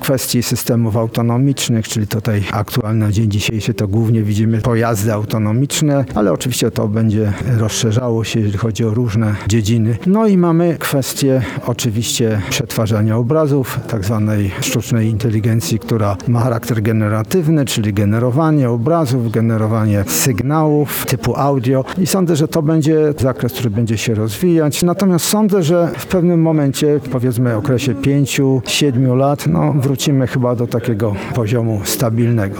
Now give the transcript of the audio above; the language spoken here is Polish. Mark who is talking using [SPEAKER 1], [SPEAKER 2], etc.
[SPEAKER 1] kwestii systemów autonomicznych, czyli tutaj aktualny na dzień dzisiejszy to głównie widzimy pojazdy autonomiczne, ale oczywiście to będzie rozszerzało się, jeżeli chodzi o różne dziedziny. No i mamy kwestię oczywiście przetwarzania obrazów, tak zwanej sztucznej inteligencji, która ma charakter generatywny, czyli generowanie obrazów, generowanie sygnałów typu audio i sądzę, że to będzie zakres, który będzie się rozwijać. Natomiast sądzę, że w pewnym momencie, powiedzmy okresie 5-7 lat, wrócimy chyba do takiego poziomu stabilnego.